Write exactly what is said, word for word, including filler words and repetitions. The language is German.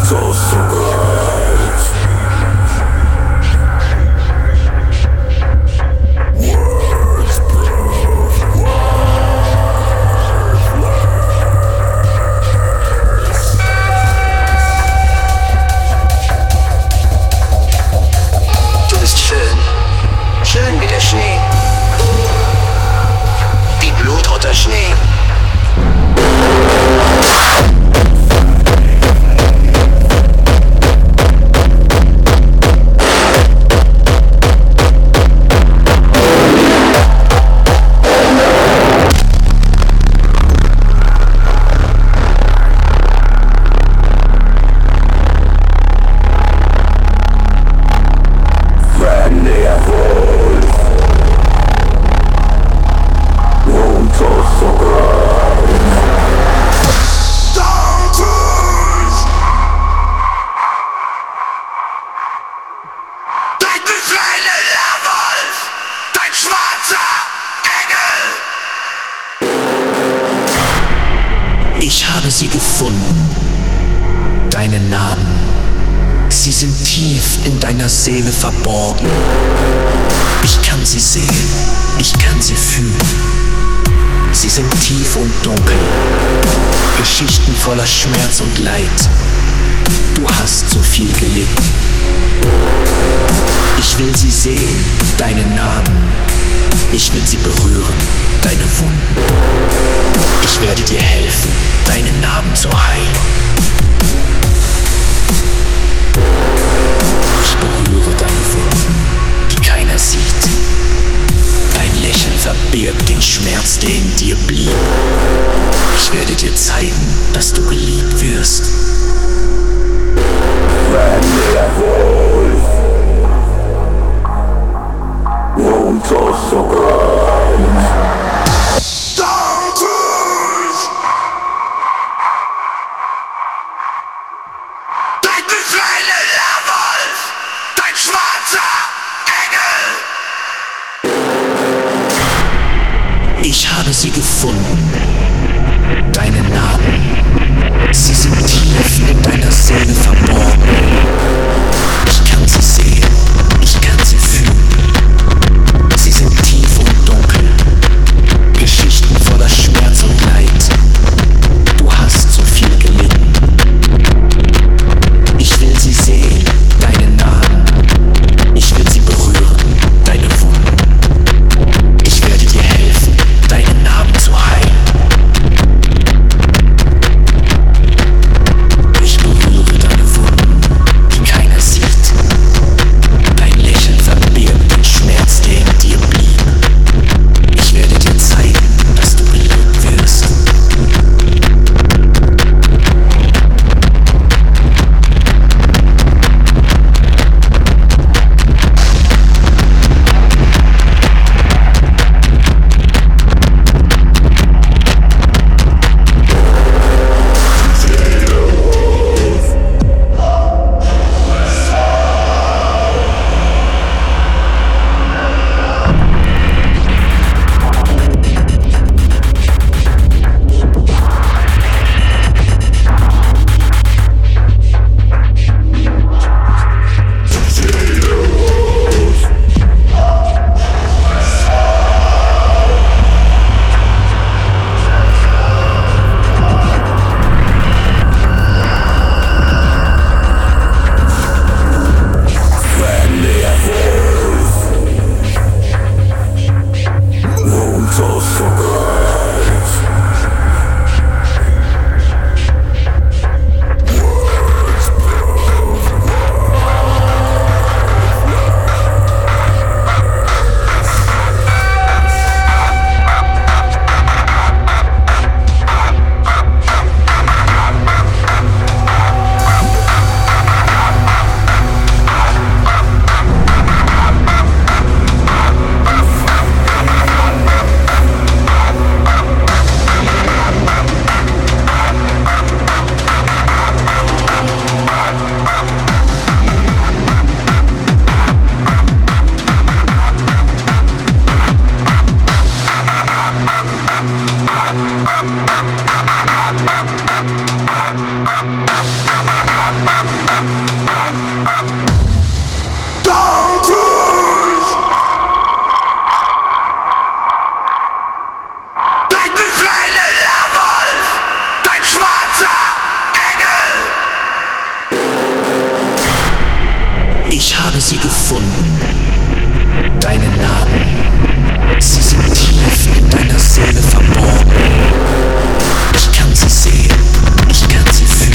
Ich habe sie gefunden, deine Namen. Sie sind tief in deiner Seele verborgen. Ich kann sie sehen, ich kann sie fühlen. Sie sind tief und dunkel, Geschichten voller Schmerz und Leid. Du hast so viel gelitten. Ich will sie sehen, deine Namen. Ich will sie berühren, deine Wunden. Ich werde dir helfen, deine Narben zu heilen. Ich berühre deine Wunden, die keiner sieht. Dein Lächeln verbirgt den Schmerz, der in dir blieb. Ich werde dir zeigen, dass du geliebt wirst. Wenn der Wolf unter so grein. Dein befreiender Wolf, dein schwarzer Engel. Ich habe sie gefunden, deine Narben. Sie sind tief in deiner Seele verborgen. Ich kann sie sehen, ich kann sie fühlen. Sie sind tief und dunkel, Geschichten voller Schmerz und Leid. Du hast so viel gelitten. Ich will sie sehen, deine Narben. Ich will sie berühren, deine Wunden. Ich werde dir helfen, deine Narben zu heilen. Ich habe sie gefunden. Deine Narben, sie sind tief in deiner Seele verborgen. Ich kann sie sehen, ich kann sie fühlen.